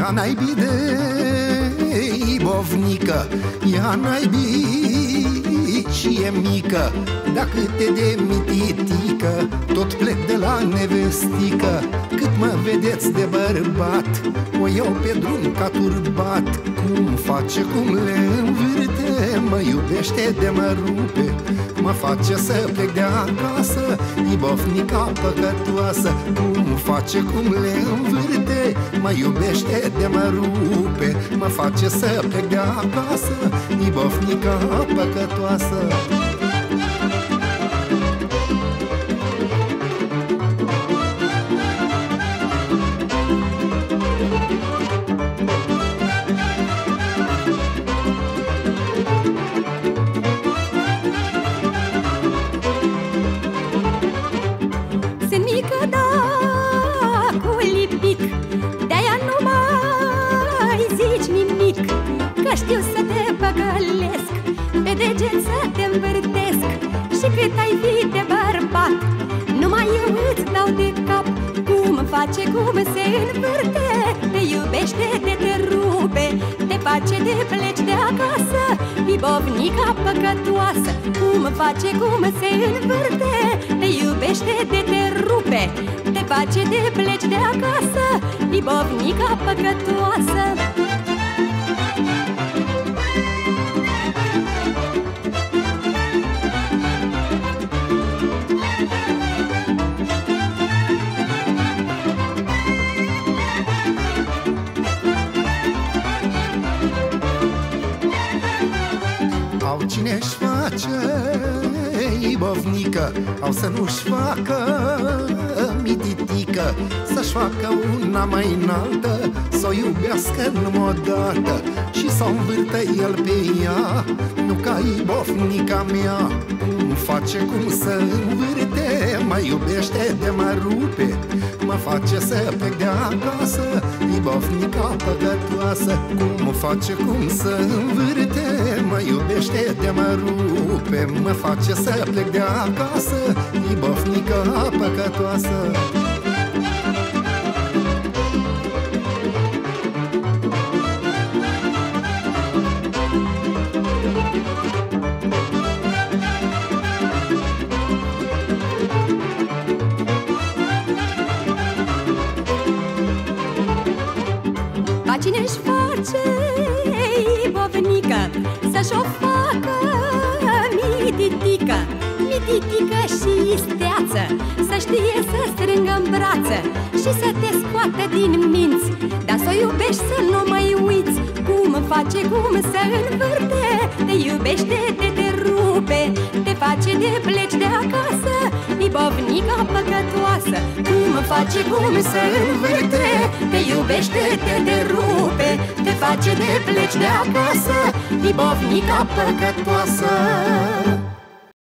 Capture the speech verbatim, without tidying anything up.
Ia naibii de ibovnică, ia naibii și e mică. Dacă te de mititică, tot plec de la nevestică. Cât mă vedeți de bărbat, o iau pe drum ca turbat. Cum face, cum le învârte, mă iubește de mă rupe. Mă face să plec de acasă, ibovnica păcătoasă. Cum face, cum le învârte, mă iubește de mă rupe. Mă face să plec de acasă, ibovnica păcătoasă. Sunt mică, da, cu lipic, de-aia nu mai zici nimic. Că știu să te păcălesc, pe deget să te învârtesc. Și cât ai fi de bărbat, numai eu îți dau de cap. Cum face, cum se învârte, te iubește, te te rupe. Te face de pleci de acasă, ibovnica păcătoasă. Cum face, cum se învârte, te iubește, te te rupe. Te face de pleci de acasă, ibovnica păcătoasă. Au cine-și face ibovnică, au să nu-și facă mititică. Să-și facă una mai înaltă, s-o iubească numai odată. Și s-o învârtă el pe ea, nu ca ibovnica mea. Cum face, cum să învârte, mă iubește de mă rupe. Mă face să plec de acasă, ibovnica păcătoasă. Cum face, cum să învârte, mă iubește de mă rupe. Mă face să plec de acasă, ibovnica păcătoasă. Ba cine-și face ibovnică, să-și o facă mititică. Mititică și isteață, să știe să strângă în brață și să te scoată din minți. Dar să o iubești, să nu mai uiți. Cum face, cum să învârte, te iubește, te te rupe. Te face de pleci de acasă, ibovnica păcătoasă. Cum face, cum să învârte, te iubește, te te rupe. Te face de pleci de acasă, ibovnica păcătoasă.